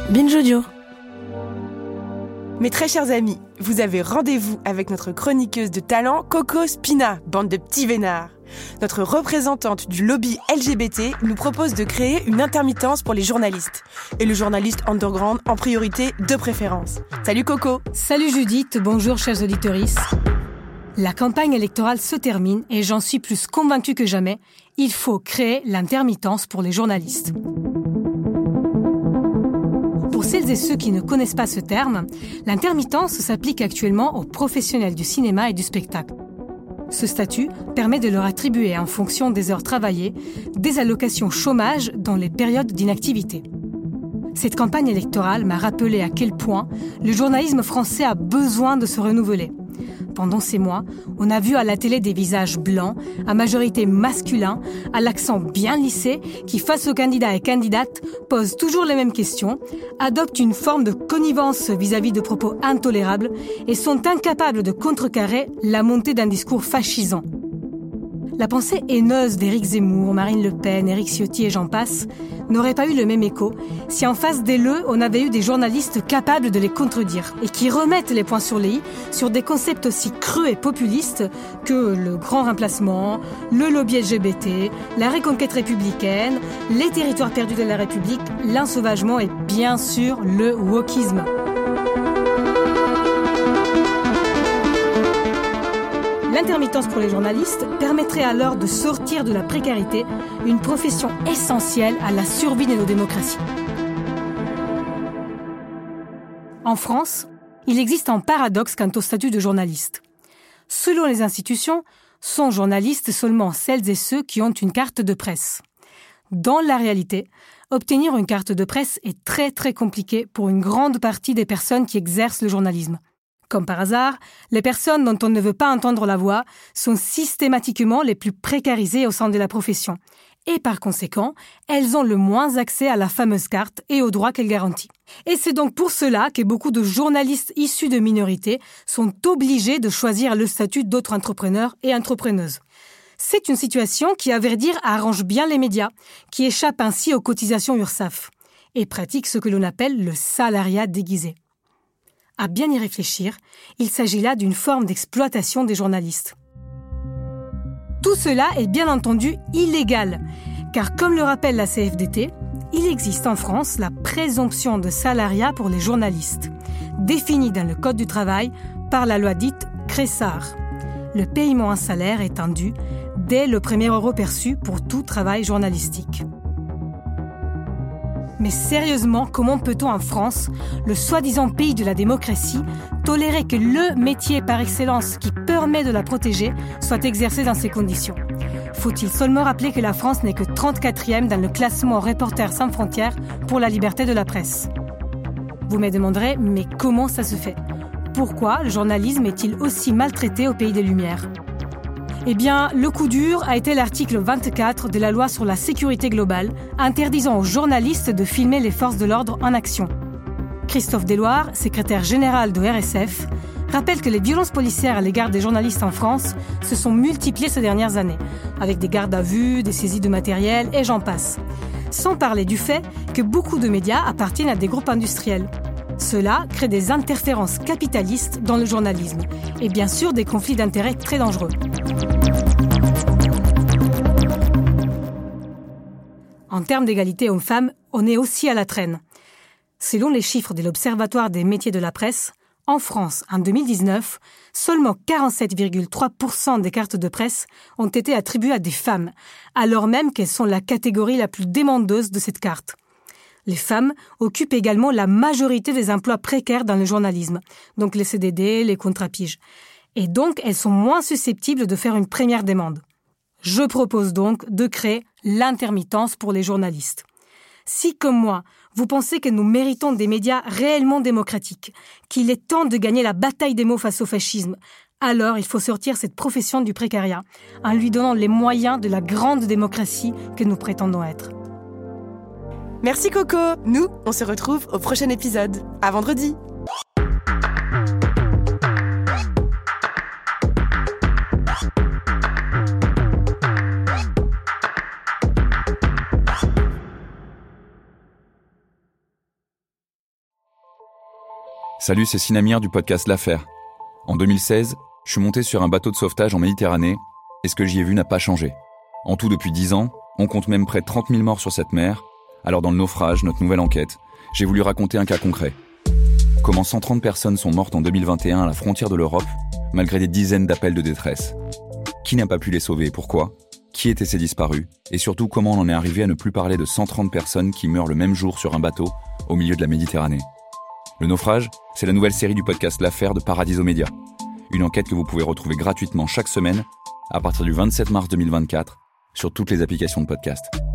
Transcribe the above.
Binge Audio. Mes très chers amis, vous avez rendez-vous avec notre chroniqueuse de talent, Coco Spina, bande de petits vénards. Notre représentante du lobby LGBT nous propose de créer une intermittence pour les journalistes. Et le journaliste underground en priorité de préférence. Salut Coco. Salut Judith, bonjour chers auditeurs. La campagne électorale se termine et j'en suis plus convaincue que jamais, il faut créer l'intermittence pour les journalistes. Pour celles et ceux qui ne connaissent pas ce terme, l'intermittence s'applique actuellement aux professionnels du cinéma et du spectacle. Ce statut permet de leur attribuer, en fonction des heures travaillées, des allocations chômage dans les périodes d'inactivité. Cette campagne électorale m'a rappelé à quel point le journalisme français a besoin de se renouveler. Pendant ces mois, on a vu à la télé des visages blancs, à majorité masculins, à l'accent bien lissé, qui face aux candidats et candidates posent toujours les mêmes questions, adoptent une forme de connivence vis-à-vis de propos intolérables et sont incapables de contrecarrer la montée d'un discours fascisant. La pensée haineuse d'Éric Zemmour, Marine Le Pen, Éric Ciotti et j'en passe n'aurait pas eu le même écho si en face d'eux, on avait eu des journalistes capables de les contredire et qui remettent les points sur les i sur des concepts aussi creux et populistes que le grand remplacement, le lobby LGBT, la reconquête républicaine, les territoires perdus de la République, l'ensauvagement et bien sûr le wokisme. L'intermittence pour les journalistes permettrait alors de sortir de la précarité, une profession essentielle à la survie de nos démocraties. En France, il existe un paradoxe quant au statut de journaliste. Selon les institutions, sont journalistes seulement celles et ceux qui ont une carte de presse. Dans la réalité, obtenir une carte de presse est très compliqué pour une grande partie des personnes qui exercent le journalisme. Comme par hasard, les personnes dont on ne veut pas entendre la voix sont systématiquement les plus précarisées au sein de la profession. Et par conséquent, elles ont le moins accès à la fameuse carte et aux droits qu'elle garantit. Et c'est donc pour cela que beaucoup de journalistes issus de minorités sont obligés de choisir le statut d'autres entrepreneurs et entrepreneuses. C'est une situation qui, à vrai dire, arrange bien les médias, qui échappent ainsi aux cotisations URSSAF, et pratiquent ce que l'on appelle le salariat déguisé. À bien y réfléchir, il s'agit là d'une forme d'exploitation des journalistes. Tout cela est bien entendu illégal, car comme le rappelle la CFDT, il existe en France la présomption de salariat pour les journalistes, définie dans le Code du travail par la loi dite Cressard. Le paiement en salaire est dû dès le premier euro perçu pour tout travail journalistique. Mais sérieusement, comment peut-on en France, le soi-disant pays de la démocratie, tolérer que le métier par excellence qui permet de la protéger soit exercé dans ces conditions ? Faut-il seulement rappeler que la France n'est que 34e dans le classement Reporters sans frontières pour la liberté de la presse ? Vous me demanderez, mais comment ça se fait ? Pourquoi le journalisme est-il aussi maltraité au pays des Lumières ? Eh bien, le coup dur a été l'article 24 de la loi sur la sécurité globale, interdisant aux journalistes de filmer les forces de l'ordre en action. Christophe Deloire, secrétaire général de RSF, rappelle que les violences policières à l'égard des journalistes en France se sont multipliées ces dernières années, avec des gardes à vue, des saisies de matériel et j'en passe. Sans parler du fait que beaucoup de médias appartiennent à des groupes industriels. Cela crée des interférences capitalistes dans le journalisme et bien sûr des conflits d'intérêts très dangereux. En termes d'égalité hommes-femmes, on est aussi à la traîne. Selon les chiffres de l'Observatoire des métiers de la presse, en France, en 2019, seulement 47,3% des cartes de presse ont été attribuées à des femmes, alors même qu'elles sont la catégorie la plus demandeuse de cette carte. Les femmes occupent également la majorité des emplois précaires dans le journalisme, donc les CDD, les contrats-piges. Et donc, elles sont moins susceptibles de faire une première demande. Je propose donc de créer l'intermittence pour les journalistes. Si, comme moi, vous pensez que nous méritons des médias réellement démocratiques, qu'il est temps de gagner la bataille des mots face au fascisme, alors il faut sortir cette profession du précariat en lui donnant les moyens de la grande démocratie que nous prétendons être. Merci Coco. Nous, on se retrouve au prochain épisode. À vendredi. Salut, c'est Sinamir du podcast L'Affaire. En 2016, je suis monté sur un bateau de sauvetage en Méditerranée et ce que j'y ai vu n'a pas changé. En tout, depuis 10 ans, on compte même près de 30 000 morts sur cette mer. Alors dans le naufrage, notre nouvelle enquête, j'ai voulu raconter un cas concret. Comment 130 personnes sont mortes en 2021 à la frontière de l'Europe, malgré des dizaines d'appels de détresse. Qui n'a pas pu les sauver et pourquoi ? Qui étaient ces disparus ? Et surtout, comment on en est arrivé à ne plus parler de 130 personnes qui meurent le même jour sur un bateau au milieu de la Méditerranée ? Le naufrage, c'est la nouvelle série du podcast L'Affaire de Paradiso Media. Une enquête que vous pouvez retrouver gratuitement chaque semaine à partir du 27 mars 2024 sur toutes les applications de podcast.